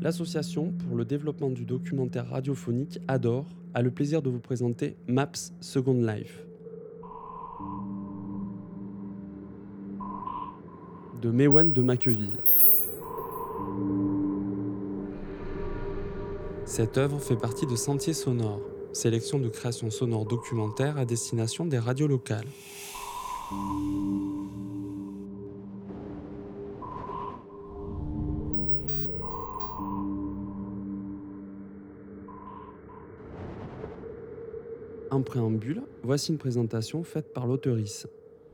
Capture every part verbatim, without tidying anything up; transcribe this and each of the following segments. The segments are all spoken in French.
L'association pour le développement du documentaire radiophonique Adore a le plaisir de vous présenter Maps Second Life de Mewen de Maqueville. Cette œuvre fait partie de Sentiers sonores, sélection de créations sonores documentaires à destination des radios locales. En préambule, voici une présentation faite par l'auteurice.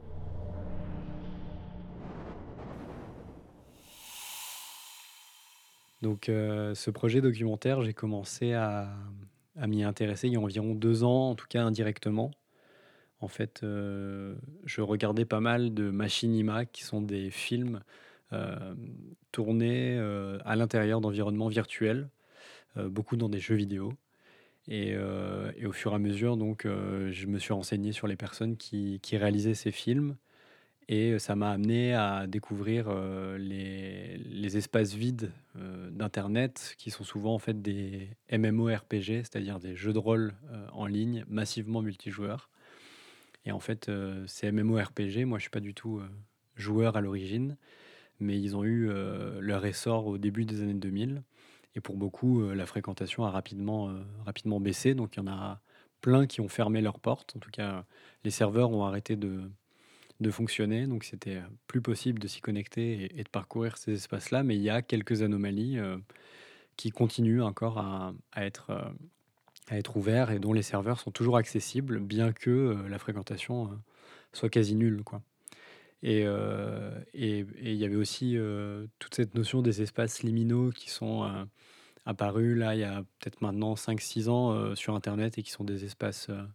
Donc, euh, ce projet documentaire, j'ai commencé à, à m'y intéresser il y a environ deux ans, en tout cas indirectement. En fait, euh, je regardais pas mal de machinima, qui sont des films euh, tournés euh, à l'intérieur d'environnements virtuels, euh, beaucoup dans des jeux vidéo. Et, euh, et au fur et à mesure, donc, euh, je me suis renseigné sur les personnes qui, qui réalisaient ces films. Et ça m'a amené à découvrir euh, les, les espaces vides euh, d'Internet, qui sont souvent en fait des MMORPG, c'est-à-dire des jeux de rôle euh, en ligne massivement multijoueurs. Et en fait, euh, ces MMORPG, moi je suis pas du tout euh, joueur à l'origine, mais ils ont eu euh, leur essor au début des années deux mille. Et pour beaucoup, euh, la fréquentation a rapidement, euh, rapidement baissé. Donc il y en a plein qui ont fermé leurs portes. En tout cas, les serveurs ont arrêté de, de fonctionner, donc c'était plus possible de s'y connecter et, et de parcourir ces espaces-là, mais il y a quelques anomalies euh, qui continuent encore à, à être, euh, à être ouverts et dont les serveurs sont toujours accessibles, bien que euh, la fréquentation euh, soit quasi nulle, quoi. Et euh, et- et il y avait aussi euh, toute cette notion des espaces liminaux qui sont euh, apparus là il y a peut-être maintenant cinq six ans euh, sur Internet et qui sont des espaces euh,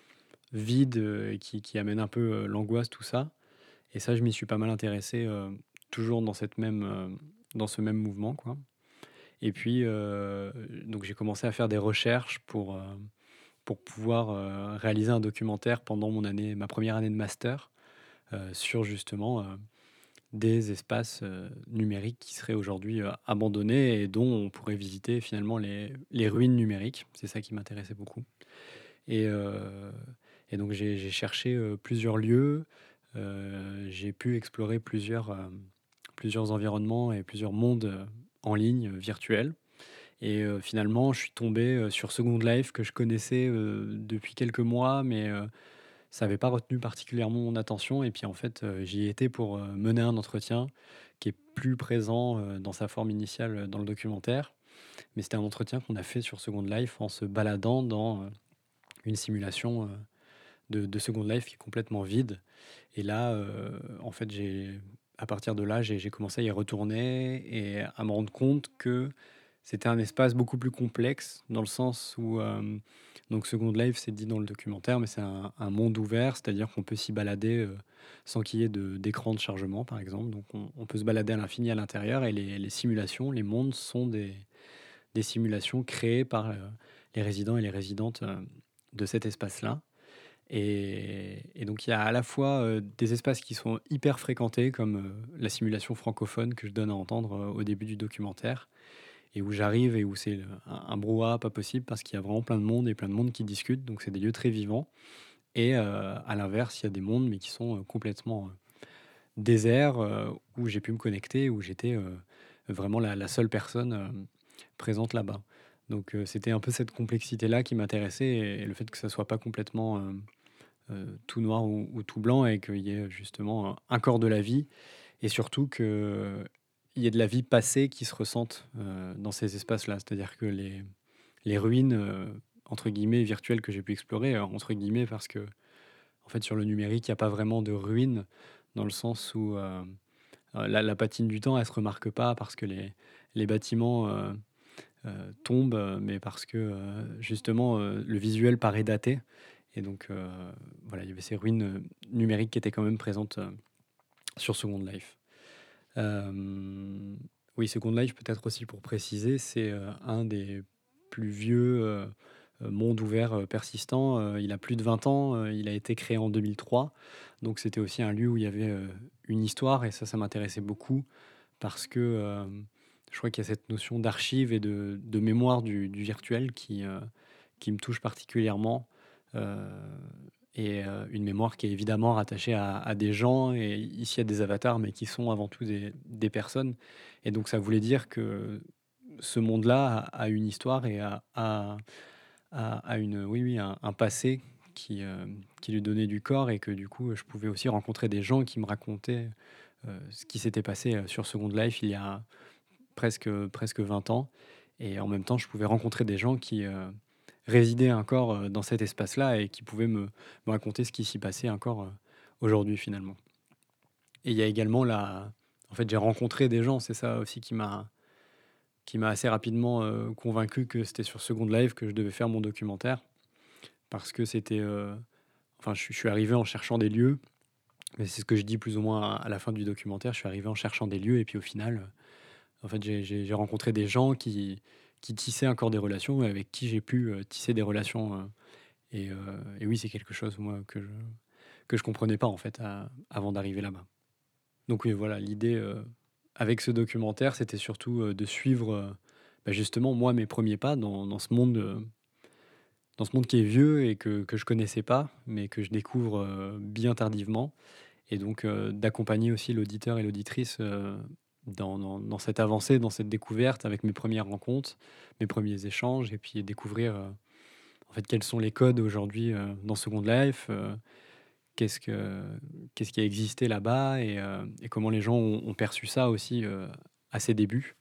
vides euh, et qui, qui amènent un peu euh, l'angoisse, tout ça. Et ça, je m'y suis pas mal intéressé, euh, toujours dans cette même, euh, dans ce même mouvement, quoi. Et puis, euh, donc j'ai commencé à faire des recherches pour, euh, pour pouvoir euh, réaliser un documentaire pendant mon année, ma première année de master, euh, sur justement euh, des espaces euh, numériques qui seraient aujourd'hui euh, abandonnés et dont on pourrait visiter finalement les, les ruines numériques. C'est ça qui m'intéressait beaucoup. Et, euh, et donc j'ai j'ai cherché euh, plusieurs lieux. Euh, j'ai pu explorer plusieurs, euh, plusieurs environnements et plusieurs mondes euh, en ligne, euh, virtuels. Et euh, finalement, je suis tombé euh, sur Second Life, que je connaissais euh, depuis quelques mois, mais euh, ça n'avait pas retenu particulièrement mon attention. Et puis en fait, euh, j'y étais pour euh, mener un entretien qui est plus présent euh, dans sa forme initiale euh, dans le documentaire. Mais c'était un entretien qu'on a fait sur Second Life en se baladant dans euh, une simulation euh, de, de Second Life qui est complètement vide. Et là, euh, en fait, j'ai, à partir de là, j'ai, j'ai commencé à y retourner et à me rendre compte que c'était un espace beaucoup plus complexe, dans le sens où, euh, donc Second Life, c'est dit dans le documentaire, mais c'est un, un monde ouvert, c'est-à-dire qu'on peut s'y balader euh, sans qu'il y ait de, d'écran de chargement, par exemple. Donc on, on peut se balader à l'infini à l'intérieur, et les, les simulations, les mondes sont des, des simulations créées par euh, les résidents et les résidentes euh, de cet espace-là. Et, et donc, il y a à la fois euh, des espaces qui sont hyper fréquentés, comme euh, la simulation francophone que je donne à entendre euh, au début du documentaire, et où j'arrive et où c'est le- un, un brouhaha pas possible parce qu'il y a vraiment plein de monde et plein de monde qui discutent. Donc, c'est des lieux très vivants. Et euh, à l'inverse, il y a des mondes, mais qui sont euh, complètement euh, déserts, euh, où j'ai pu me connecter, où j'étais euh, vraiment la, la seule personne euh, présente là-bas. Donc, euh, c'était un peu cette complexité-là qui m'intéressait, et, et le fait que ça soit pas complètement euh, euh, tout noir ou, ou tout blanc, et qu'il y ait justement un corps de la vie, et surtout qu'il y ait de la vie passée qui se ressente euh, dans ces espaces-là. C'est-à-dire que les, les ruines, euh, entre guillemets, virtuelles que j'ai pu explorer, euh, entre guillemets, parce que en fait, sur le numérique, il n'y a pas vraiment de ruines, dans le sens où euh, euh, la, la patine du temps, elle se remarque pas parce que les, les bâtiments euh, euh, tombent, euh, mais parce que euh, justement euh, le visuel paraît daté. Et donc, euh, voilà, il y avait ces ruines euh, numériques qui étaient quand même présentes euh, sur Second Life. Euh, oui, Second Life, peut-être aussi pour préciser, c'est euh, un des plus vieux euh, euh, mondes ouverts euh, persistants. Euh, il a plus de vingt ans, euh, il a été créé en deux mille trois. Donc, c'était aussi un lieu où il y avait euh, une histoire, et ça, ça m'intéressait beaucoup parce que euh, je crois qu'il y a cette notion d'archive et de de mémoire du du virtuel qui, heu, qui me touche particulièrement, heu et heu, une mémoire qui est évidemment rattachée à à des gens et ici à des avatars, mais qui sont avant tout des des personnes et donc ça voulait dire que ce monde-là a a une histoire et a a a a une oui, oui, un un passé qui, hem, qui lui donnait du corps et que du coup, je pouvais aussi rencontrer des gens qui me racontaient, heu, ce qui s'était passé, heu, sur Second Life il y a presque, presque vingt ans et en même temps, je pouvais rencontrer des gens qui, heu, résidaient encore, heu, dans cet espace-là et qui pouvaient me me raconter ce qui s'y passait encore, heu, aujourd'hui finalement. Et il y a également la en fait, j'ai rencontré des gens, c'est ça aussi qui m'a qui m'a assez rapidement, heu, convaincu que c'était sur Second Life que je devais faire mon documentaire parce que c'était, heu, enfin, je suis je suis arrivé en cherchant des lieux, mais c'est ce que je dis plus ou moins à à la fin du documentaire. Je suis arrivé en cherchant des lieux et puis au final, en fait, j'ai j'ai j'ai rencontré des gens qui qui tissaient encore des relations et avec qui j'ai pu, heu, tisser des relations, heu et heu et oui, c'est quelque chose, moi, que je que je comprenais pas, en fait, a avant d'arriver là-bas. Donc oui, voilà, l'idée, heu, avec ce documentaire, c'était surtout, heu, de suivre, heu, bah, justement, moi, mes premiers pas dans dans ce monde, heu, dans ce monde qui est vieux et que que je connaissais pas, mais que je découvre, heu, bien tardivement et donc heu, d'accompagner aussi l'auditeur et l'auditrice, heu, dans dans dans cette avancée, dans cette découverte avec mes premières rencontres, mes premiers échanges et puis découvrir, heu, en fait, quels sont les codes aujourd'hui, heu, dans Second Life, heu, qu'est-ce que qu'est-ce qui a existé là-bas et heu et comment les gens ont ont perçu ça aussi, heu, à ses débuts.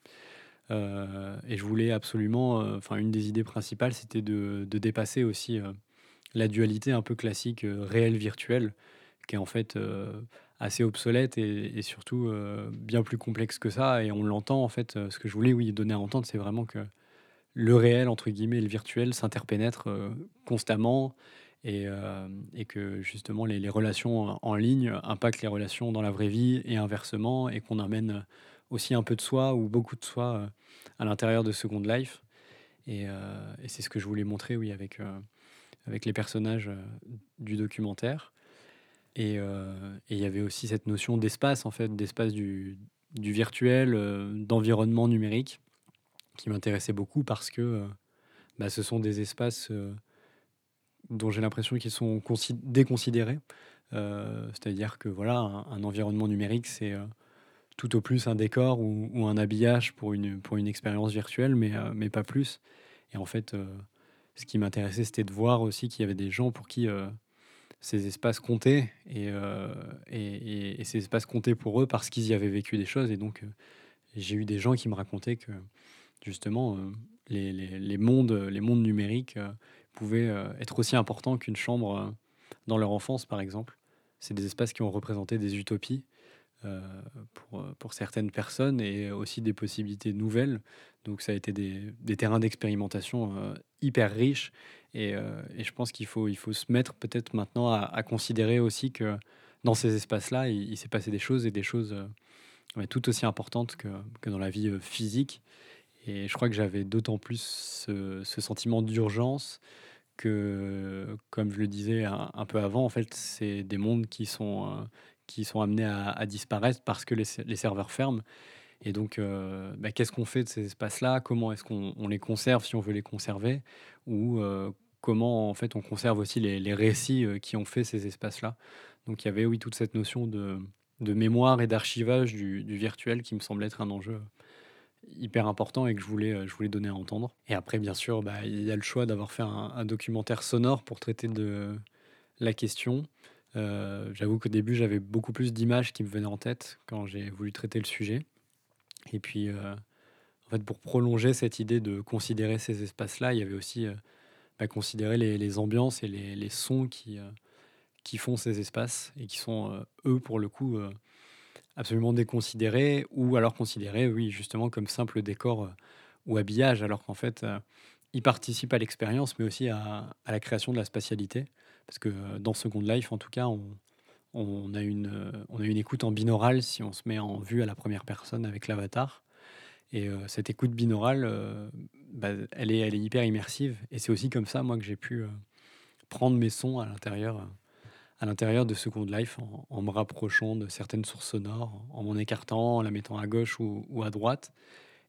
Heu et je voulais absolument, heu, enfin, une des idées principales, c'était de de dépasser aussi, heu, la dualité un peu classique, heu, réel-virtuel qui est en fait, heu, assez obsolète et et surtout, heu, bien plus complexe que ça et on l'entend en fait, heu, ce que je voulais, oui, donner à entendre, c'est vraiment que le réel entre guillemets et le virtuel s'interpénètrent, heu, constamment et hem et que justement les les relations en en ligne impactent les relations dans la vraie vie et inversement et qu'on amène, aussi un peu de soi ou beaucoup de soi, heu, à l'intérieur de Second Life et heu et c'est ce que je voulais montrer, oui, avec, heu, avec les personnages, heu, du documentaire. Et heu et il y avait aussi cette notion d'espace, en fait, d'espace du du virtuel, heu, d'environnement numérique qui m'intéressait beaucoup parce que, heu, bah, ce sont des espaces, heu, dont j'ai l'impression qu'ils sont consid déconsidérés. Heu, c'est-à-dire que, voilà, un un environnement numérique, c'est, heu, tout au plus un décor ou ou un habillage pour une pour une expérience virtuelle, mais heu, mais pas plus et en fait, heu, ce qui m'intéressait, c'était de voir aussi qu'il y avait des gens pour qui, heu ces espaces comptaient et heu et et et ces espaces comptaient pour eux parce qu'ils y avaient vécu des choses et donc heu, j'ai eu des gens qui me racontaient que justement, heu, les les les mondes, les mondes numériques, heu, pouvaient, heu, être aussi importants qu'une chambre, heu, dans leur enfance, par exemple. C'est des espaces qui ont représenté des utopies heu, pour, heu, pour certaines personnes et aussi des possibilités nouvelles. Donc ça a été des des terrains d'expérimentation, heu, hyper riches et heu et je pense qu'il faut il faut se mettre peut-être maintenant à à considérer aussi que dans ces espaces-là, il il s'est passé des choses et des choses, heu, ouais, tout aussi importantes que que dans la vie, heu, physique et je crois que j'avais d'autant plus ce ce sentiment d'urgence que, comme je le disais un un peu avant, en fait, c'est des mondes qui sont, heu, qui sont amenés à à disparaître parce que les se les serveurs ferment et donc heu, bah, qu'est-ce qu'on fait de ces espaces-là? Comment est-ce qu'on on les conserve si on veut les conserver? Ou heu, comment, en fait, on conserve aussi les les récits, heu, qui ont fait ces espaces-là? Donc il y avait, oui, toute cette notion de de mémoire et d'archivage du du virtuel qui me semblait être un enjeu hyper important et que je voulais, heu, je voulais donner à entendre. Et après, bien sûr, bah, il y a le choix d'avoir fait un un documentaire sonore pour traiter de la question. Heu, j'avoue qu'au début, j'avais beaucoup plus d'images qui me venaient en tête quand j'ai voulu traiter le sujet. Et puis, heu, en fait, pour prolonger cette idée de considérer ces espaces-là, il y avait aussi, heu, bah, considérer les les ambiances et les les sons qui, heu, qui font ces espaces et qui sont, heu, eux, pour le coup, heu, absolument déconsidérés ou alors considérés, oui, justement comme simple décor, heu, ou habillage alors qu'en fait, heu, ils participent à l'expérience mais aussi à à la création de la spatialité. Parce que, heu, dans Second Life, en tout cas, on on a une, heu, on a une écoute en binaural si on se met en vue à la première personne avec l'avatar et heu, cette écoute binaurale, heu, bah, elle est elle est hyper immersive et c'est aussi comme ça, moi, que j'ai pu, heu, prendre mes sons à l'intérieur, heu, à l'intérieur de Second Life en en me rapprochant de certaines sources sonores, en m'en écartant, en la mettant à gauche ou ou à droite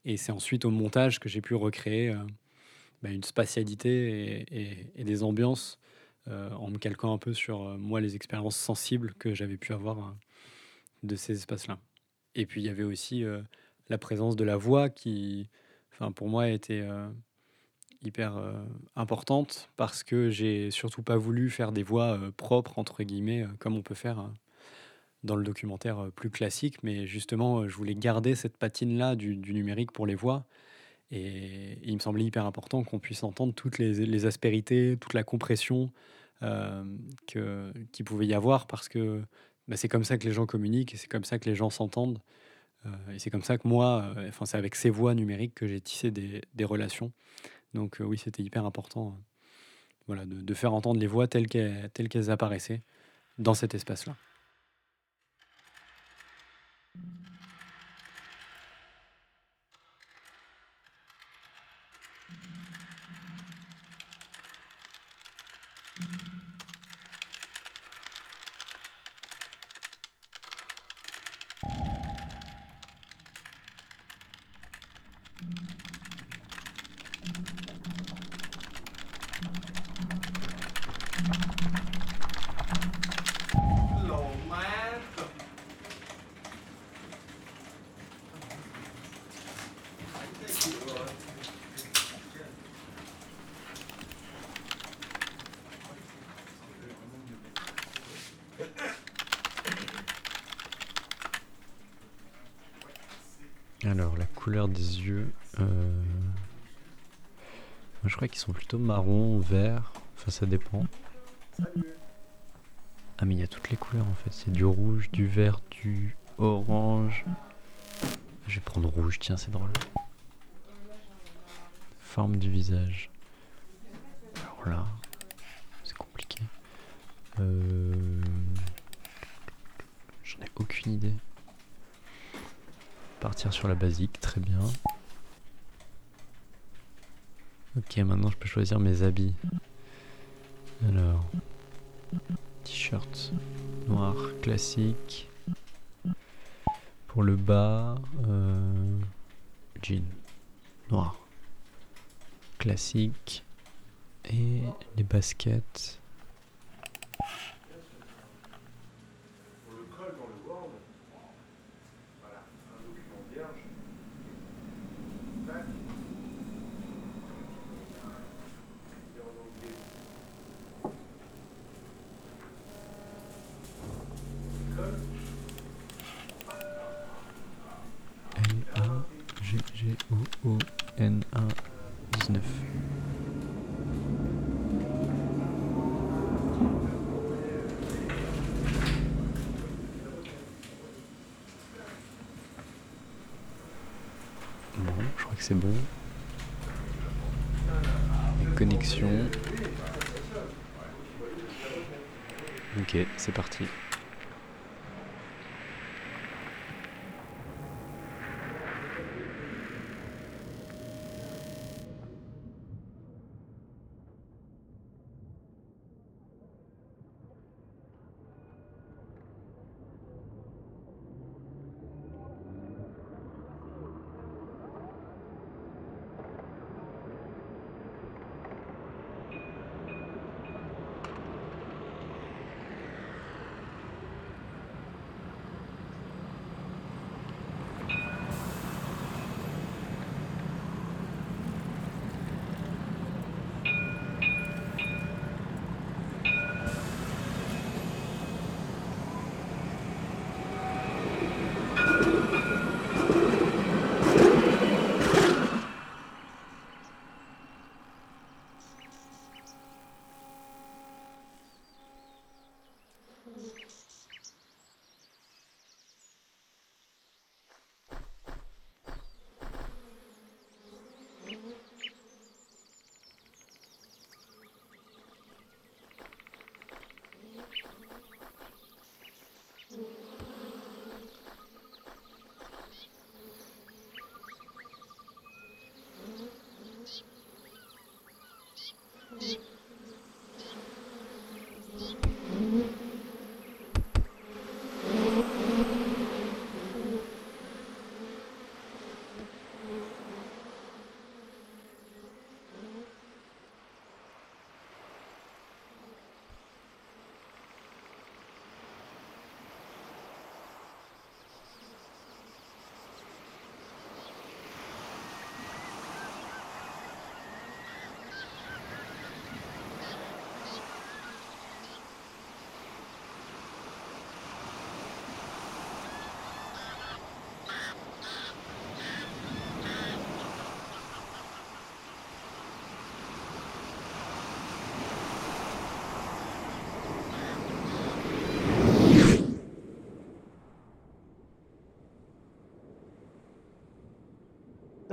Et c'est ensuite au montage que j'ai pu recréer euh, bah, une spatialité et, et- et des ambiances euh, en me calquant un peu sur euh, moi les expériences sensibles que j'avais pu avoir euh, de ces espaces-là. Et puis il y avait aussi euh, la présence de la voix qui, enfin, pour moi, était euh, hyper euh, importante parce que j'ai surtout pas voulu faire des voix euh, propres, entre guillemets, euh, comme on peut faire euh, dans le documentaire euh, plus classique. Mais justement, euh, je voulais garder cette patine-là du, du numérique pour les voix. Et, et il me semblait hyper important qu'on puisse entendre toutes les, les aspérités, toute la compression euh, que, qu'il pouvait y avoir parce que bah, c'est comme ça que les gens communiquent et c'est comme ça que les gens s'entendent. Euh, et c'est comme ça que moi, euh, enfin, c'est avec ces voix numériques que j'ai tissé des, des relations. Donc euh, oui, c'était hyper important euh, voilà, de, de faire entendre les voix telles qu'elles, telles qu'elles apparaissaient dans cet espace-là. Alors, la couleur des yeux, euh... moi, je crois qu'ils sont plutôt marron, vert, enfin ça dépend. Ah mais il y a toutes les couleurs en fait, c'est du rouge, du vert, du orange. Je vais prendre rouge, tiens c'est drôle. Forme du visage. Alors là, c'est compliqué. Euh... J'en ai aucune idée. Partir sur la basique, très bien. Ok, maintenant je peux choisir mes habits. Alors, t-shirt noir classique. Pour le bas, euh, jean noir classique. Et les baskets. L A G G O O N A dix-neuf. Bon, je crois que c'est bon. Les connexions. Ok, c'est parti.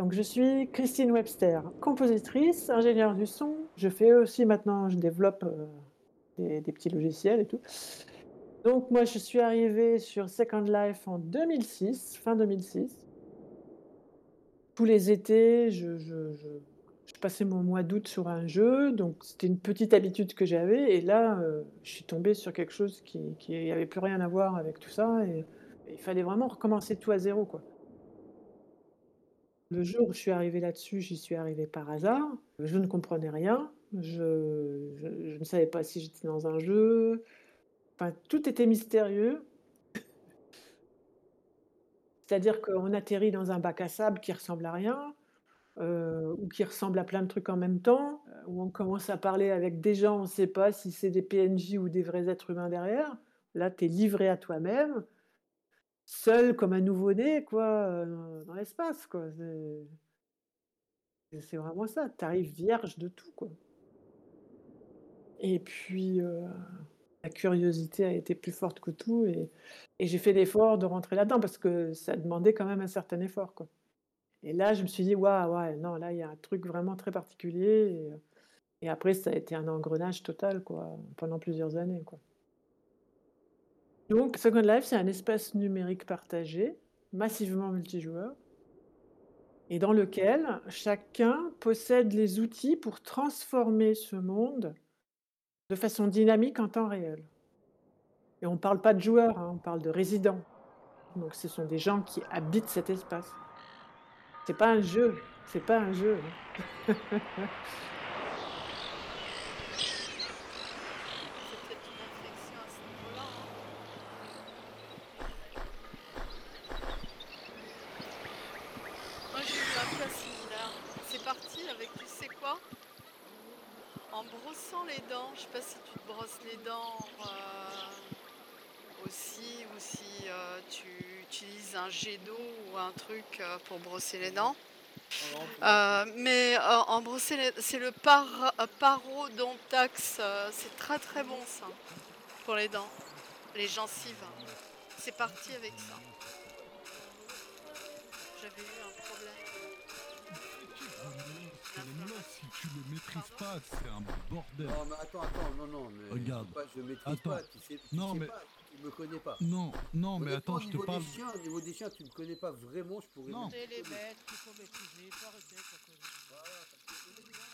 Donc, je suis Christine Webster, compositrice, ingénieure du son. Je fais aussi maintenant, je développe euh, des, des petits logiciels et tout. Donc, moi, je suis arrivée sur Second Life en deux mille six, fin deux mille six. Tous les étés, je, je, je, je passais mon mois d'août sur un jeu, donc c'était une petite habitude que j'avais. Et là, euh, je suis tombée sur quelque chose qui qui avait plus rien à voir avec tout ça. Et, et il fallait vraiment recommencer tout à zéro, quoi. Le jour où je suis arrivée là-dessus, j'y suis arrivée par hasard. Je ne comprenais rien. Je, je, je ne savais pas si j'étais dans un jeu. Enfin, tout était mystérieux. C'est-à-dire qu'on atterrit dans un bac à sable qui ressemble à rien, euh, ou qui ressemble à plein de trucs en même temps, euh, où on commence à parler avec des gens, on ne sait pas si c'est des P N J ou des vrais êtres humains derrière. Là, tu es livré à toi-même, seul comme un nouveau-né, quoi, euh, dans l'espace, quoi. C'est c'est vraiment ça. Tu arrives vierge de tout, quoi. Et puis, euh, la curiosité a été plus forte que tout, et, et j'ai fait l'effort de rentrer là-dedans parce que ça demandait quand même un certain effort, quoi. Et là, je me suis dit, waouh, ouais, non, là, il y a un truc vraiment très particulier. Et, et après, ça a été un engrenage total, quoi, pendant plusieurs années, quoi. Donc, Second Life, c'est un espace numérique partagé, massivement multijoueur, et dans lequel chacun possède les outils pour transformer ce monde de façon dynamique en temps réel. Et on ne parle pas de joueurs, hein, on parle de résidents. Donc, ce sont des gens qui habitent cet espace. C'est pas un jeu, c'est pas un jeu. hein. C'est peut-être une inflexion à ce niveau-là, hein. Moi j'ai eu un cas similaire. C'est parti avec tu sais quoi? En brossant les dents, je sais pas si tu te brosses les dents euh, aussi ou si euh, tu utilises un jet d'eau ou un truc euh, pour brosser les dents. Euh, mais euh, en brosser les... c'est le par... euh, parodontax, euh, c'est très très bon ça pour les dents, les gencives. C'est parti avec ça. J'avais eu un problème. Là, si tu le maîtrises pas, c'est un bordel. Non, mais attends, attends, non, non, mais Regarde. c'est pas, je maîtrise Attends. pas, tu sais, tu Non, sais mais- pas, tu me connais pas. Non, non, mais Honnêtement, attends, je au te niveau parle. des chiens, au niveau des chiens, tu me connais pas vraiment, je pourrais. Non. même- C'est les bêtes qu'il faut maîtriser, faut arrêter avec la connerie.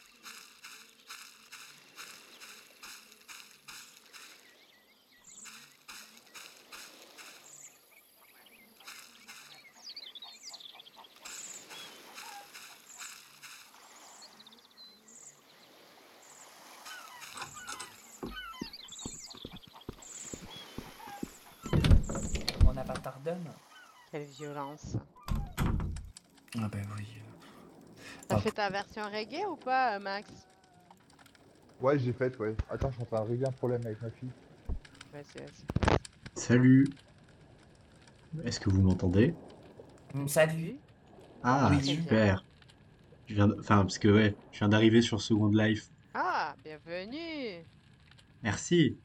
Mon avatar donne. Quelle violence. Ah ben oui. T'as Ah. fait ta version reggae ou pas, euh, Max? Ouais, j'ai fait, ouais. Attends, je suis en train de régler un problème avec ma fille. Vas-y, vas-y. Salut. Est-ce que vous m'entendez? Mm, Salut. Ah, Oui. super. Je viens, d- enfin, parce que ouais, je viens d'arriver sur Second Life. Ah, bienvenue. Merci.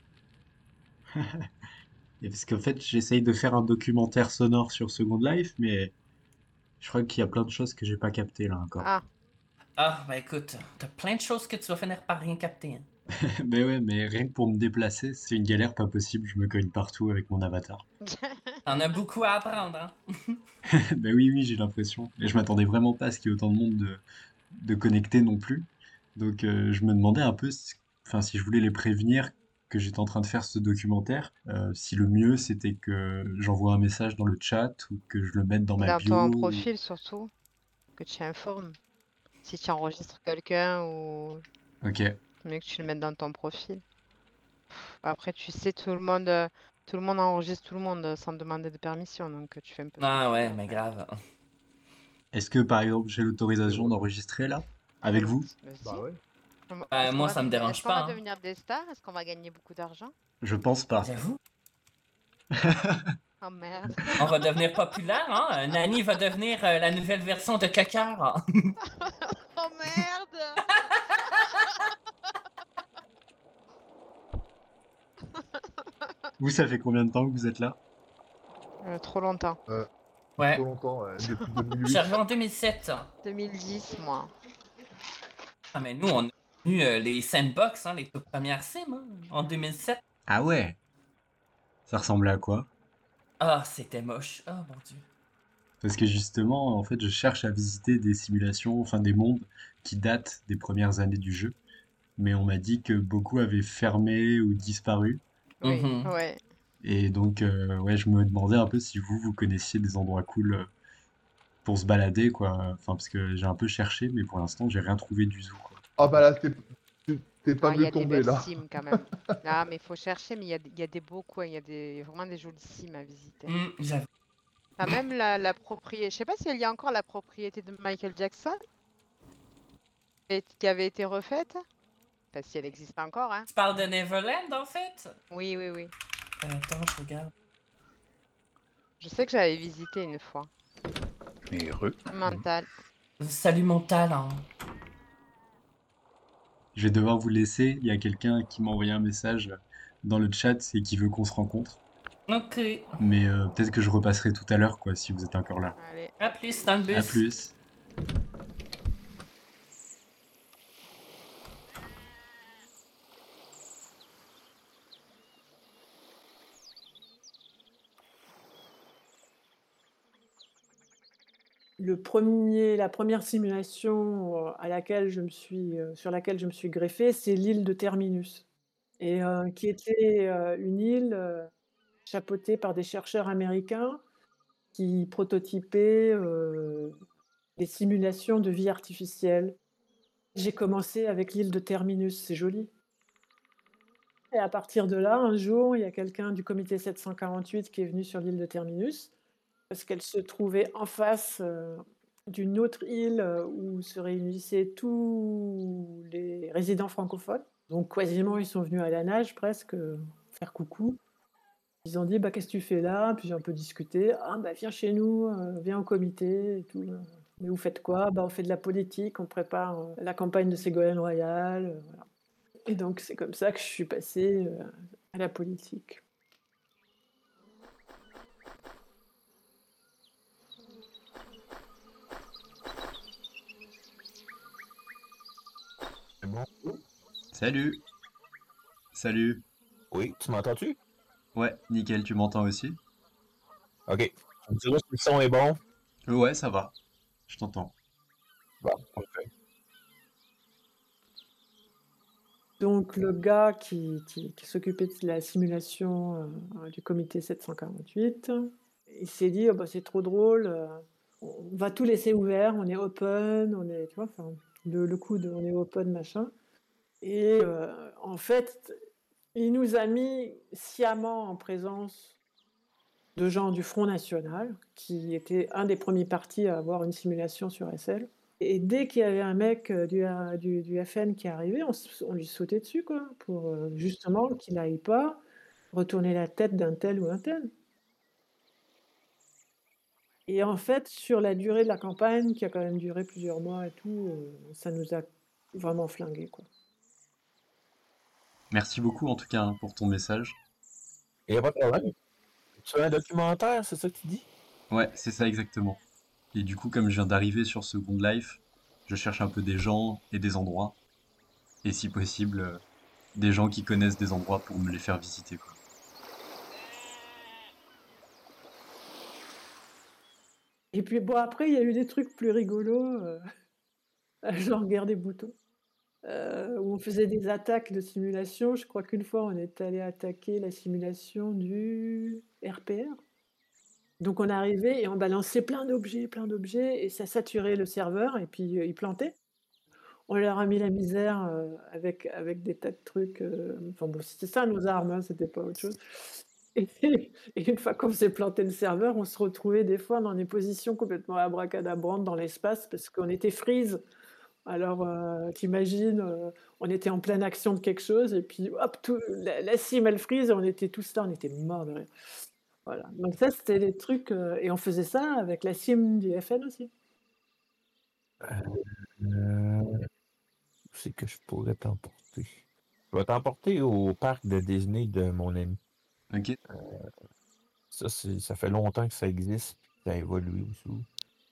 Et parce qu'en fait, j'essaye de faire un documentaire sonore sur Second Life, mais je crois qu'il y a plein de choses que j'ai pas captées là encore. Ah, Ah, ben écoute, t'as plein de choses que tu vas finir par rien capter. Hein. Mais ouais, mais rien que pour me déplacer, c'est une galère pas possible. Je me cogne partout avec mon avatar. T'en as beaucoup à apprendre, hein. Ben oui, oui, j'ai l'impression. Et je m'attendais vraiment pas à ce qu'il y ait autant de monde de, de connectés non plus. Donc euh, je me demandais un peu si, enfin, si je voulais les prévenir que j'étais en train de faire ce documentaire, euh, si le mieux c'était que j'envoie un message dans le chat ou que je le mette dans ma dans bio. ton ou- profil surtout, que tu informes. Si tu enregistres quelqu'un ou Ok. mieux que tu le mettes dans ton profil. Après, tu sais, tout le monde, euh, tout le monde enregistre tout le monde euh, sans demander de permission, donc euh, tu fais un peu. ce que Ah tu ouais, veux, mais en fait. grave. Est-ce que par exemple j'ai l'autorisation Ouais. d'enregistrer là avec vous? Vas-y. Bah ouais. Comment- Bah, est-ce qu'on moi, va ça me devenir- dérange est-ce qu'on pas, va hein. devenir des stars? Est-ce qu'on va gagner beaucoup d'argent? Je pense pas. J'avoue. Oh merde. On va devenir populaire, hein. Nani va devenir euh, la nouvelle version de Cacard. Oh merde. Vous, ça fait combien de temps que vous êtes là? Euh, trop longtemps. Ouais. trop longtemps, ouais, depuis deux mille Je suis huit. arrivé en deux mille sept. deux mille dix, moi. Ah, mais nous, on a connu euh, les sandbox, hein, les toutes premières sims, hein, en deux mille sept. Ah ouais? Ça ressemblait à quoi? Ah, c'était moche. Oh mon dieu. Parce que justement, en fait, je cherche à visiter des simulations, enfin des mondes qui datent des premières années du jeu. Mais on m'a dit que beaucoup avaient fermé ou disparu. Oui, Mhm. ouais. Et donc, euh, ouais, je me demandais un peu si vous, vous connaissiez des endroits cool euh, pour se balader, quoi. Enfin, parce que j'ai un peu cherché, mais pour l'instant, j'ai rien trouvé du zoo, quoi. Ah bah là, t'es t'es- t'es pas Ah, il y mieux a des tombé belles là. sims quand même. Ah, mais il faut chercher, mais il y a, il y a des beaux coins, il y a des, vraiment des jolies sims à visiter. Mm, j'avoue. T'as même la, la propriété, je sais pas s'il y a encore la propriété de Michael Jackson et- qui avait été refaite. Enfin, si elle existe encore, hein. Tu parles de Neverland, en fait? Oui, oui, oui. Euh, attends, je regarde. Je sais que j'avais visité une fois. Heureux. Mental. Salut mon talent. Je vais devoir vous laisser. Il y a quelqu'un qui m'a envoyé un message dans le chat et qui veut qu'on se rencontre. Ok. Mais euh, peut-être que je repasserai tout à l'heure, quoi, si vous êtes encore là. Allez. À plus dans le bus. À plus. Le premier, la première simulation euh, à laquelle je me suis, euh, sur laquelle je me suis greffée, c'est l'île de Terminus, et euh, qui était euh, une île euh, chapeautée par des chercheurs américains qui prototypaient euh, des simulations de vie artificielle. J'ai commencé avec l'île de Terminus, c'est joli. Et à partir de là, un jour, il y a quelqu'un du comité sept cent quarante-huit qui est venu sur l'île de Terminus, parce qu'elle se trouvait en face euh, d'une autre île euh, où se réunissaient tous les résidents francophones. Donc quasiment, ils sont venus à la nage presque euh, faire coucou. Ils ont dit, bah, qu'est-ce que tu fais là? Puis j'ai un peu discuté. Ah, bah, viens chez nous, euh, viens au comité et tout. Mais vous faites quoi? Bah, on fait de la politique, on prépare euh, la campagne de Ségolène Royal. euh, voilà. Et donc, c'est comme ça que je suis passée euh, à la politique. C'est bon? Salut. Salut. Oui, tu m'entends-tu? Ouais, nickel, tu m'entends aussi? Ok. Tu me diras si le son est bon? Ouais, ça va. Je t'entends. Bon, parfait. Donc, le gars qui, qui- qui s'occupait de la simulation euh, du comité sept cent quarante-huit, il s'est dit, oh, bah, c'est trop drôle, euh, on va tout laisser ouvert, on est open, on est, tu vois, enfin, le, le coup de on est open, machin. Et euh, en fait, il nous a mis sciemment en présence de gens du Front National, qui était un des premiers partis à avoir une simulation sur S L. Et dès qu'il y avait un mec euh, du, A- du, du F N qui arrivait, on, s- on lui sautait dessus, quoi, pour euh, justement qu'il n'aille pas retourner la tête d'un tel ou un tel. Et en fait, sur la durée de la campagne, qui a quand même duré plusieurs mois et tout, euh, ça nous a vraiment flingués, quoi. Merci beaucoup en tout cas hein, pour ton message. Il n'y a pas de problème. Tu fais un documentaire, c'est ça que tu dis? Ouais, c'est ça exactement. Et du coup, comme je viens d'arriver sur Second Life, je cherche un peu des gens et des endroits. Et si possible, euh, des gens qui connaissent des endroits pour me les faire visiter, quoi. Et puis bon, après, il y a eu des trucs plus rigolos, euh, genre guerre des boutons, euh, où on faisait des attaques de simulation. Je crois qu'une fois, on est allé attaquer la simulation du R P R. Donc on arrivait et on balançait plein d'objets, plein d'objets, et ça saturait le serveur, et puis euh, il plantait. On leur a mis la misère euh, avec, avec des tas de trucs. euh, Enfin bon, c'était ça nos armes, hein, c'était pas autre chose. Et, et une fois qu'on faisait planter le serveur, on se retrouvait des fois dans des positions complètement abracadabrantes dans l'espace parce qu'on était freeze. Alors, euh, t'imagines, euh, on était en pleine action de quelque chose et puis hop, tout, la, la sim elle freeze et on était tous là, on était morts de rire. Voilà. Donc ça, c'était des trucs, euh, et on faisait ça avec la sim du F N aussi. Euh, où c'est que je pourrais t'emporter? Je vais t'emporter au parc de Disney de mon ami. Ok. Euh, ça, c'est, ça fait longtemps que ça existe. Ça a évolué aussi.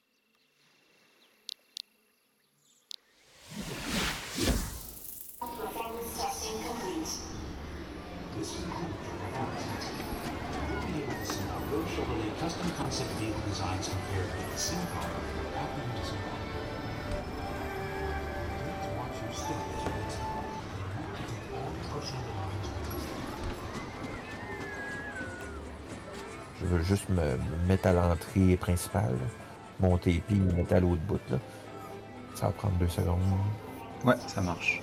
Je veux juste me, me mettre à l'entrée principale, là. Monter puis me mettre à l'autre bout. Là. Ça va prendre deux secondes. Ouais, ça marche.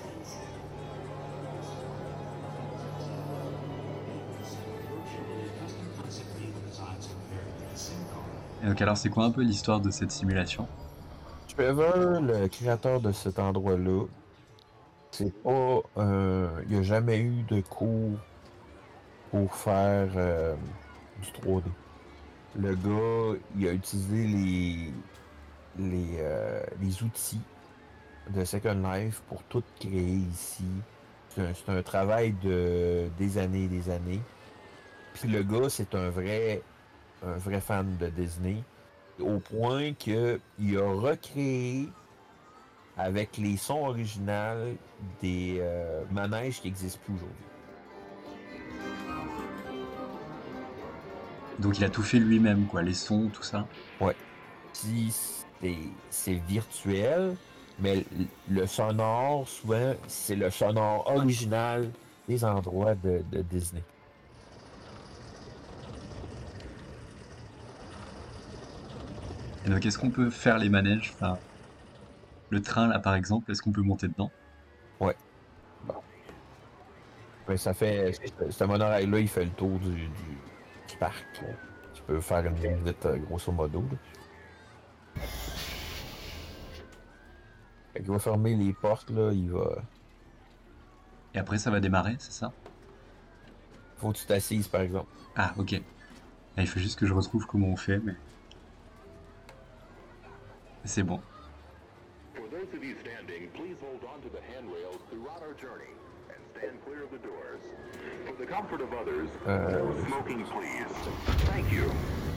Et donc alors c'est quoi un peu l'histoire de cette simulation? Trevor, le créateur de cet endroit-là, c'est pas... Euh, il n'y a jamais eu de cours pour faire euh, du trois D. Le gars, il a utilisé les, les, euh, les outils de Second Life pour tout créer ici. C'est un, c'est un travail de des années et des années. Puis le gars, c'est un vrai, un vrai fan de Disney, au point qu'il a recréé avec les sons originaux des euh, manèges qui n'existent plus aujourd'hui. Donc il a tout fait lui-même, quoi, les sons, tout ça. Ouais. Si c'est, c'est virtuel, mais l- le sonore, souvent, c'est le sonore original des endroits de, de Disney. Et donc est-ce qu'on peut faire les manèges, enfin, le train là par exemple, est-ce qu'on peut monter dedans? Ouais. Bon. Ben, ça fait. Ce ce monorail-là, il fait le tour du, du, du parc. là. Tu peux faire une visite euh, grosso modo. Là. Fait qu'il va fermer les portes, là, il va. Et après ça va démarrer, c'est ça? Faut que tu t'assises, par exemple. Ah, ok. Ah, il faut juste que je retrouve comment on fait, mais... C'est bon. For those of you standing, please hold on to the handrails throughout our journey and stand clear of the doors. For the comfort of others, Euh, no smoking, please. Thank you.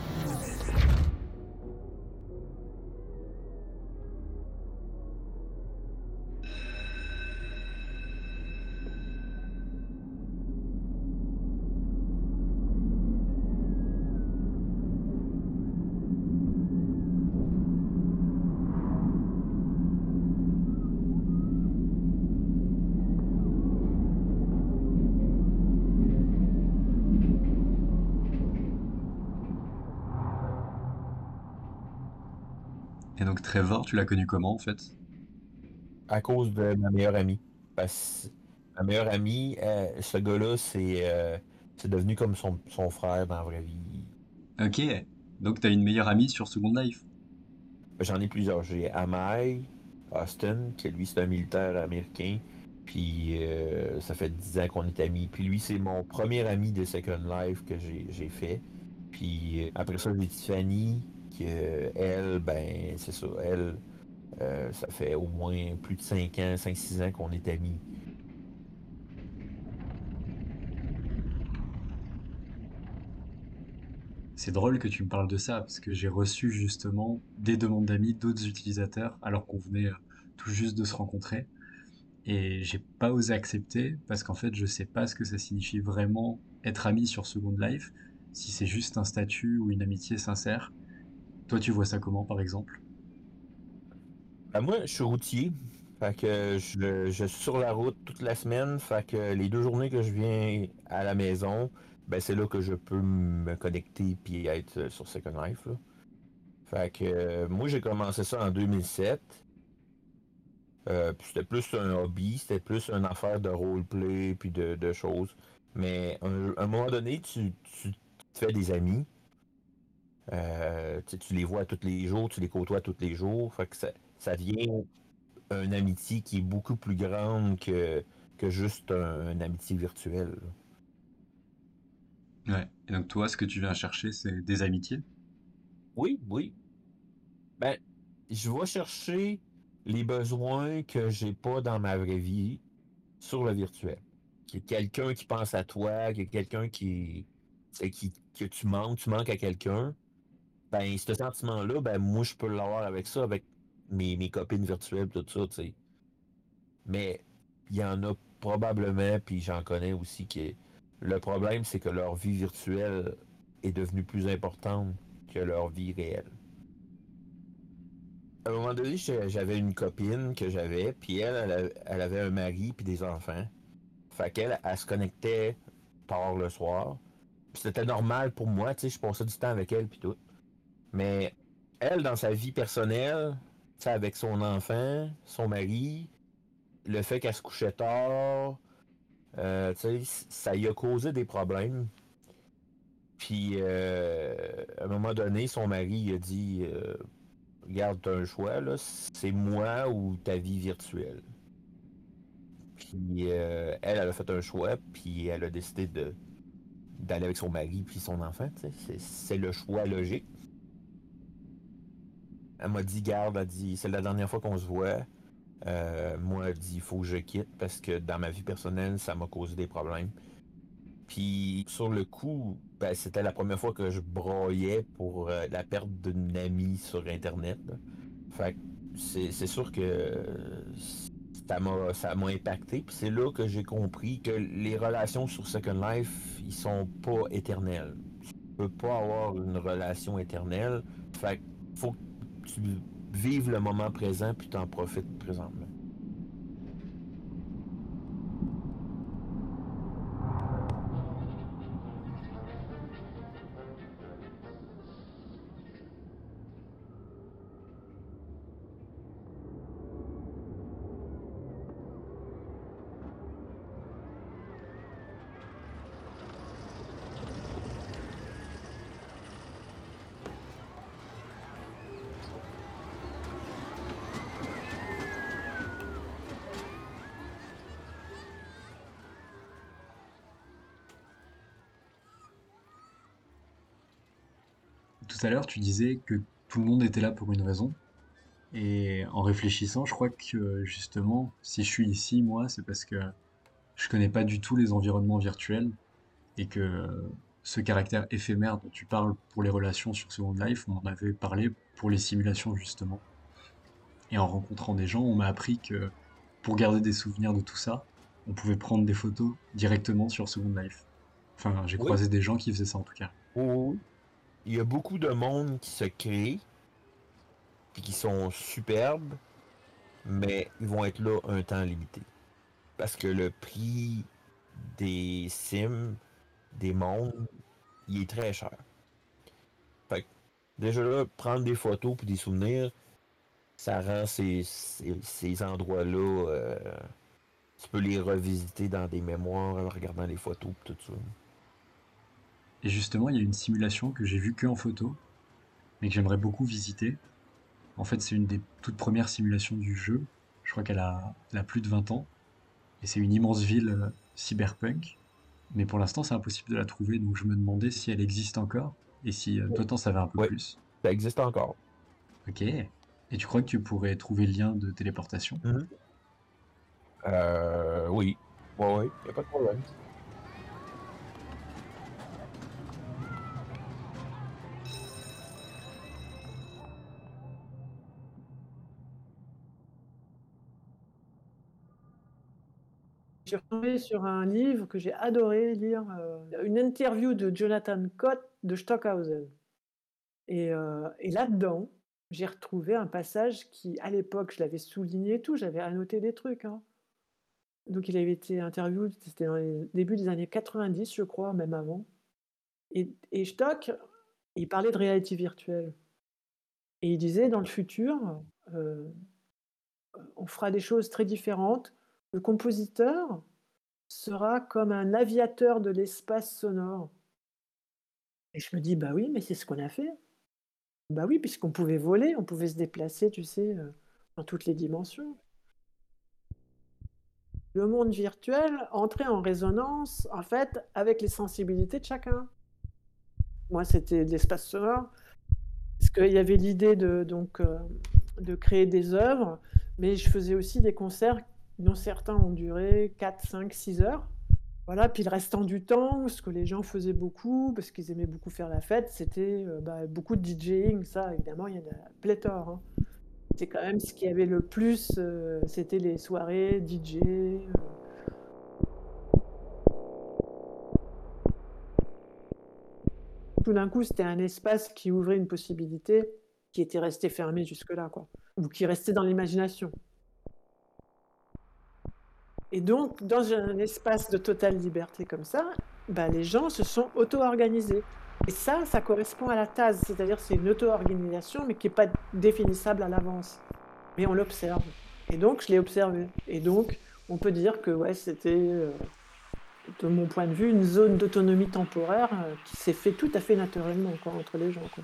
Et donc Trevor, tu l'as connu comment en fait? À cause de ma meilleure amie. Parce que ma meilleure amie, euh, ce gars-là, c'est euh, c'est devenu comme son, son frère dans la vraie vie. Ok, donc t'as une meilleure amie sur Second Life. J'en ai plusieurs. J'ai Amai, Austin, qui lui, c'est un militaire américain. Puis euh, ça fait dix ans qu'on est amis. Puis lui, c'est mon premier ami de Second Life que j'ai j'ai fait. Puis euh, après ça, j'ai Tiffany, qui euh, elle, ben, c'est ça. Elle, euh, ça fait au moins plus de cinq ans, cinq six ans qu'on est amis. C'est drôle que tu me parles de ça, parce que j'ai reçu justement des demandes d'amis d'autres utilisateurs, alors qu'on venait euh, tout juste de se rencontrer. Et j'ai pas osé accepter, parce qu'en fait, je sais pas ce que ça signifie vraiment être ami sur Second Life, si c'est juste un statut ou une amitié sincère. Toi, tu vois ça comment, par exemple? Ben, moi, je suis routier. Fait que je, je suis sur la route toute la semaine. Fait que les deux journées que je viens à la maison, ben c'est là que je peux me connecter puis être euh, sur Second Life. Là. Fait que euh, moi, j'ai commencé ça en deux mille sept. Euh, puis c'était plus un hobby, c'était plus une affaire de roleplay puis de, de choses. Mais à un, à un moment donné, tu, tu te fais des amis. Euh, tu sais, tu les vois tous les jours, tu les côtoies tous les jours. Fait que ça, ça devient une amitié qui est beaucoup plus grande que, que juste un, une amitié virtuelle. là. Ouais. Et donc toi, ce que tu viens chercher, c'est des amitiés? Oui, oui. Ben, je vais chercher les besoins que j'ai pas dans ma vraie vie sur le virtuel. Qu'il y ait quelqu'un qui pense à toi, qu'il y ait quelqu'un qui, c'est qui, que tu manques, tu manques à quelqu'un. Ben, ce sentiment-là, ben, moi, je peux l'avoir avec ça, avec mes, mes copines virtuelles, tout ça, tu sais. Mais il y en a probablement, puis j'en connais aussi, que le problème, c'est que leur vie virtuelle est devenue plus importante que leur vie réelle. À un moment donné, j'ai- j'avais une copine que j'avais, puis elle, elle, a- elle avait un mari puis des enfants. Fait qu'elle, elle se connectait tard le soir. Puis c'était normal pour moi, tu sais, je passais du temps avec elle puis tout. Mais elle, dans sa vie personnelle, tu sais, avec son enfant, son mari, le fait qu'elle se couchait tard, euh, tu sais, c- ça y a causé des problèmes. Puis, euh, à un moment donné, son mari il a dit euh, regarde, t'as un choix, là, c'est moi ou ta vie virtuelle. Puis, euh, elle, elle a fait un choix, puis elle a décidé de d'aller avec son mari puis son enfant, tu sais. C'est, c'est le choix logique. Elle m'a dit garde, elle a dit c'est la dernière fois qu'on se voit. Euh, moi, elle dit il faut que je quitte parce que dans ma vie personnelle, ça m'a causé des problèmes. Puis sur le coup, ben, c'était la première fois que je broyais pour euh, la perte d'une amie sur Internet, là. Fait que c'est, c'est sûr que euh, ça m'a, ça m'a impacté. Puis c'est là que j'ai compris que les relations sur Second Life, ils sont pas éternels. Tu peux pas avoir une relation éternelle. Fait que faut que tu vives le moment présent puis t'en profites présentement. Tout à l'heure, tu disais que tout le monde était là pour une raison. Et en réfléchissant, je crois que justement, si je suis ici, moi, c'est parce que je connais pas du tout les environnements virtuels et que ce caractère éphémère dont tu parles pour les relations sur Second Life, on en avait parlé pour les simulations justement. Et en rencontrant des gens, on m'a appris que pour garder des souvenirs de tout ça, on pouvait prendre des photos directement sur Second Life. Enfin, j'ai Oui. croisé des gens qui faisaient ça en tout cas. Oui, oui. Il y a beaucoup de monde qui se crée puis qui sont superbes, mais ils vont être là un temps limité. Parce que le prix des sims, des mondes, il est très cher. Fait que déjà là, prendre des photos puis des souvenirs, ça rend ces, ces, ces endroits-là, euh, tu peux les revisiter dans des mémoires en regardant les photos et tout ça. Et justement, il y a une simulation que j'ai vue que en photo, mais que j'aimerais beaucoup visiter. En fait, c'est une des toutes premières simulations du jeu. Je crois qu'elle a, elle a plus de vingt ans. Et c'est une immense ville euh, cyberpunk. Mais pour l'instant, c'est impossible de la trouver. Donc je me demandais si elle existe encore. Et si euh, toi, t'en savais un peu Ouais, plus. ça existe encore. Ok. Et tu crois que tu pourrais trouver le lien de téléportation? Mhm. Euh, oui. Ouais, ouais, y a pas de problème. J'ai retombé sur un livre que j'ai adoré lire, euh, une interview de Jonathan Cott de Stockhausen. Et, euh, et là-dedans, j'ai retrouvé un passage qui, à l'époque, je l'avais souligné et tout, j'avais annoté des trucs, hein. Donc il avait été interviewé, c'était dans les débuts des années quatre-vingt-dix, je crois, même avant. Et, et Stock, il parlait de réalité virtuelle. Et il disait, dans le futur, euh, on fera des choses très différentes. Le compositeur sera comme un aviateur de l'espace sonore. Et je me dis, bah oui, mais c'est ce qu'on a fait. Bah oui, puisqu'on pouvait voler, on pouvait se déplacer, tu sais, euh, dans toutes les dimensions. Le monde virtuel entrait en résonance, en fait, avec les sensibilités de chacun. Moi, c'était de l'espace sonore, parce qu'il y avait l'idée de, donc, euh, de créer des œuvres, mais je faisais aussi des concerts dont certains ont duré quatre, cinq, six heures. Voilà, puis le restant du temps, ce que les gens faisaient beaucoup, parce qu'ils aimaient beaucoup faire la fête, c'était euh, bah, beaucoup de DJing. Ça, évidemment, il y en a pléthore, hein. C'est quand même ce qu'il y avait le plus, euh, c'était les soirées D J. euh. Tout d'un coup, c'était un espace qui ouvrait une possibilité qui était restée fermée jusque-là, quoi, ou qui restait dans l'imagination. Et donc, dans un espace de totale liberté comme ça, bah, les gens se sont auto-organisés. Et ça, ça correspond à la T A S, c'est-à-dire c'est une auto-organisation, mais qui n'est pas définissable à l'avance. Mais on l'observe. Et donc, je l'ai observé. Et donc, on peut dire que ouais, c'était, euh, de mon point de vue, une zone d'autonomie temporaire euh, qui s'est fait tout à fait naturellement, quoi, entre les gens, quoi.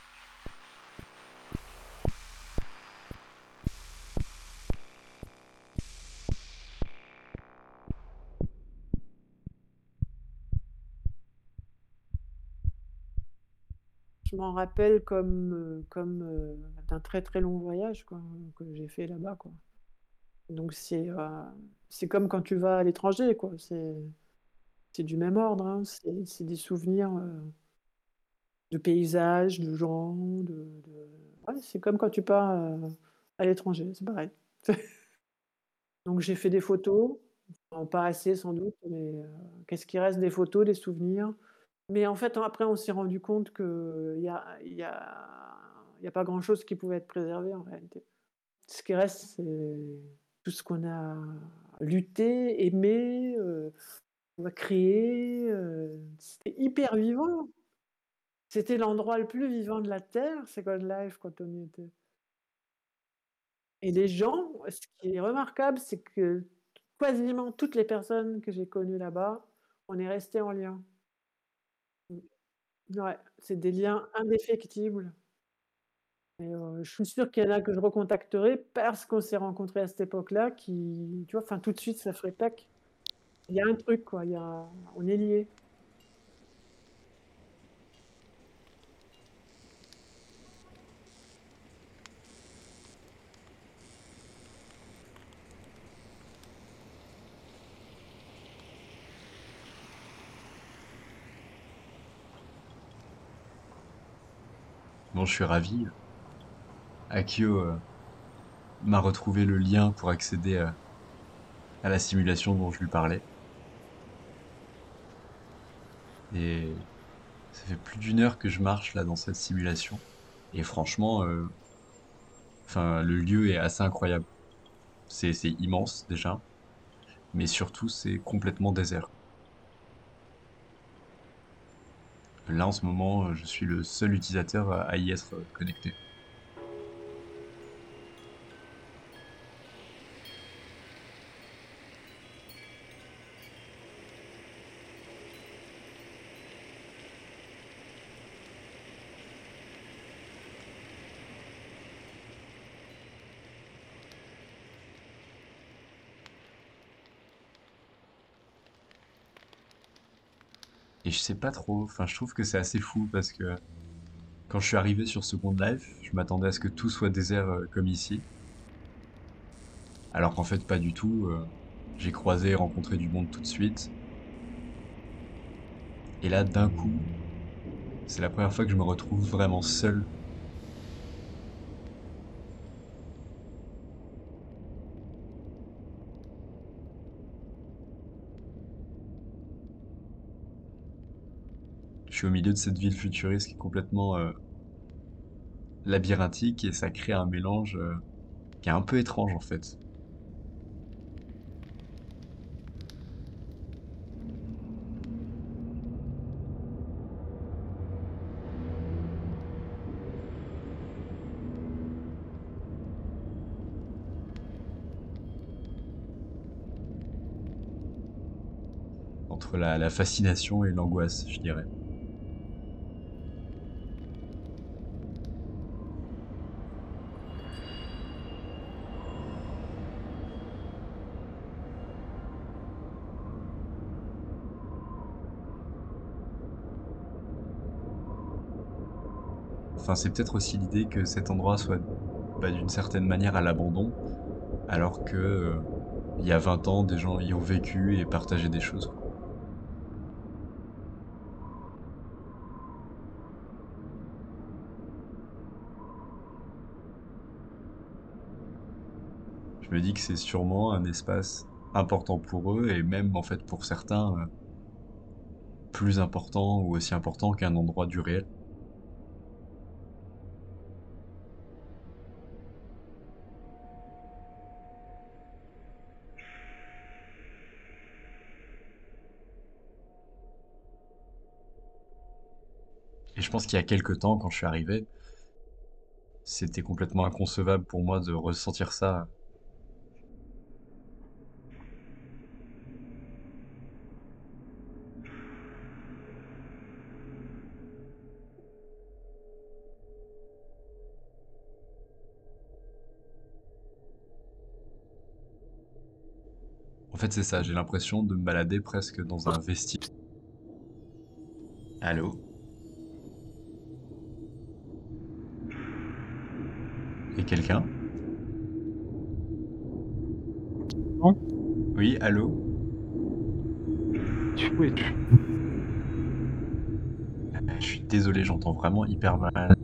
Je m'en rappelle comme, euh, comme euh, d'un très très long voyage, quoi, que j'ai fait là-bas, quoi. Donc c'est euh, c'est comme quand tu vas à l'étranger, quoi. C'est c'est du même ordre, hein. C'est c'est des souvenirs euh, de paysages, de gens, de, de- ouais, c'est comme quand tu pars euh, à l'étranger, c'est pareil. Donc j'ai fait des photos, enfin, pas assez sans doute, mais euh, qu'est-ce qui reste des photos, des souvenirs. Mais en fait, après, on s'est rendu compte qu'il y a, il y a, il y a pas grand-chose qui pouvait être préservé en réalité. Ce qui reste, c'est tout ce qu'on a lutté, aimé, euh, on a créé. euh, C'était hyper vivant. C'était l'endroit le plus vivant de la Terre, Second Life, quand on y était. Et les gens, ce qui est remarquable, c'est que quasiment toutes les personnes que j'ai connues là-bas, on est resté en lien. Ouais, c'est des liens indéfectibles. Et euh, je suis sûre qu'il y en a que je recontacterai parce qu'on s'est rencontrés à cette époque-là, qui, tu vois, enfin tout de suite, ça ferait tac. Il y a un truc, quoi. Il y a, on est liés. Bon, je suis ravi. Akio euh, m'a retrouvé le lien pour accéder à, à la simulation dont je lui parlais. Et ça fait plus d'une heure que je marche là dans cette simulation. Et franchement, euh, enfin, le lieu est assez incroyable. C'est c'est immense déjà, mais surtout c'est complètement désert. Là en ce moment, je suis le seul utilisateur à y être connecté. Et je sais pas trop, enfin je trouve que c'est assez fou parce que quand je suis arrivé sur Second Life, je m'attendais à ce que tout soit désert euh, comme ici. Alors qu'en fait pas du tout. euh, J'ai croisé et rencontré du monde tout de suite. Et là d'un coup, c'est la première fois que je me retrouve vraiment seul. Je suis au milieu de cette ville futuriste qui est complètement euh, labyrinthique et ça crée un mélange euh, qui est un peu étrange en fait. Entre la, la fascination et l'angoisse, je dirais. Enfin, c'est peut-être aussi l'idée que cet endroit soit bah, d'une certaine manière à l'abandon, alors que euh, il y a vingt ans, des gens y ont vécu et partagé des choses. je me dis que c'est sûrement un espace important pour eux et même en fait pour certains euh, plus important ou aussi important qu'un endroit du réel. Et je pense qu'il y a quelques temps, quand je suis arrivé, c'était complètement inconcevable pour moi de ressentir ça. En fait, c'est ça, j'ai l'impression de me balader presque dans un vestige. Allô? Et quelqu'un? Oui, allô? Oui. Euh, Je suis désolé, j'entends vraiment hyper mal.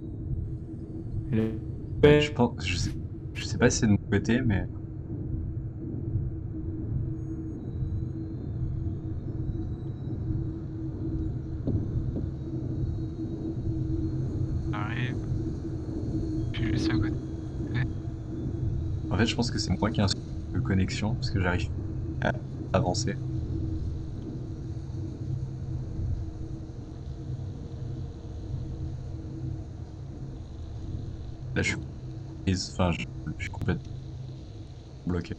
Je pense, je sais, je sais pas si c'est de mon côté, mais Arrive. Puis je laisse à côté. en fait, je pense que c'est moi qui ai un souci de connexion parce que j'arrive à avancer. Là, je suis, enfin, je, je suis complètement bloqué.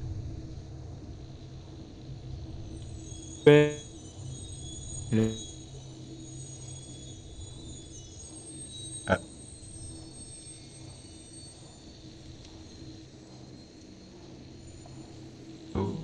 Ah. Oh.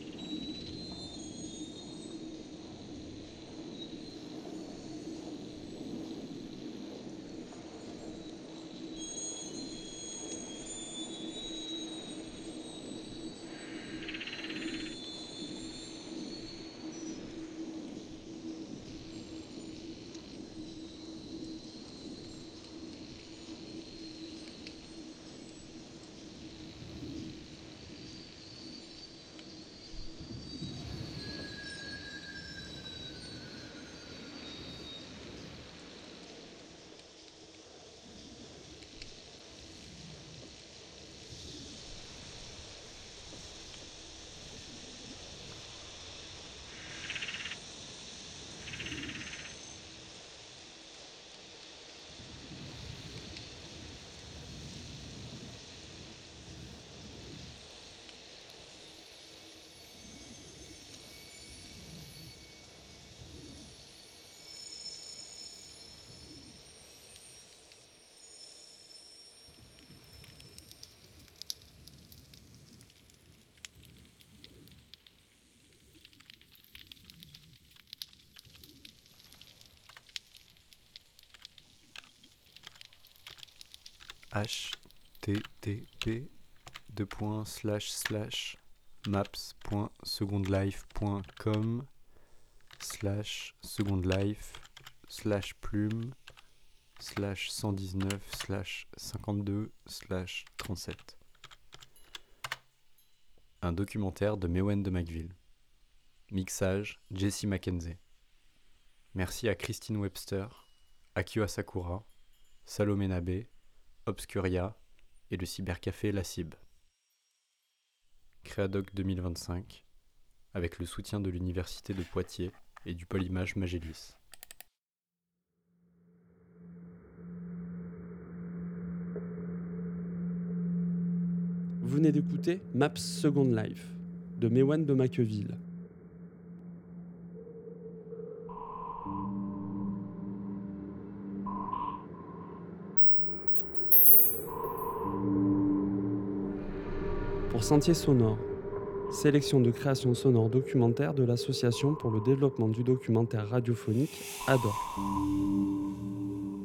H T T P deux points slash slash maps.secondlife.com slash secondlife slash plume slash cent dix-neuf slash cinquante-deux slash trente-sept. Un documentaire de Mewen de McVille. Mixage Jesse Mackenzie. Merci à Christine Webster, Akio Asakura, Salomé Nabé, Obscuria et le cybercafé La Cib. Créadoc deux mille vingt-cinq, avec le soutien de l'Université de Poitiers et du Polymage Magélis. Vous venez d'écouter Maps Second Life de Mewen de Macqueville. Pour Sentier Sonore, sélection de créations sonores documentaires de l'Association pour le développement du documentaire radiophonique A D O R.